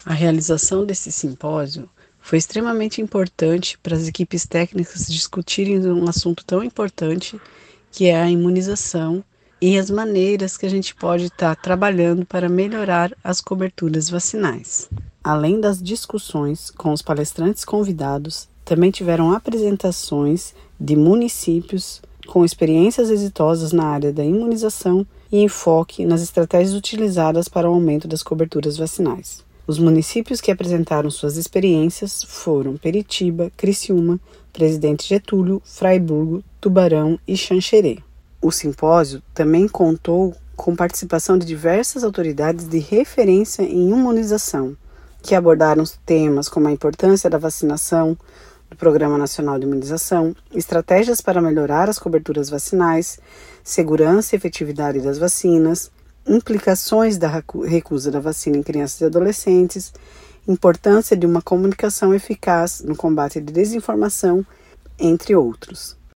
A realização desse simpósio foi extremamente importante para as equipes técnicas discutirem um assunto tão importante que é a imunização e as maneiras que a gente pode estar trabalhando para melhorar as coberturas vacinais. Além das discussões com os palestrantes convidados, também tiveram apresentações de municípios com experiências exitosas na área da imunização e enfoque nas estratégias utilizadas para o aumento das coberturas vacinais. Os municípios que apresentaram suas experiências foram Peritiba, Criciúma, Presidente Getúlio, Fraiburgo, Tubarão e Xanxerê. O simpósio também contou com participação de diversas autoridades de referência em imunização, que abordaram temas como a importância da vacinação, do Programa Nacional de Imunização, estratégias para melhorar as coberturas vacinais, segurança e efetividade das vacinas, implicações da recusa da vacina em crianças e adolescentes, importância de uma comunicação eficaz no combate à desinformação, entre outros.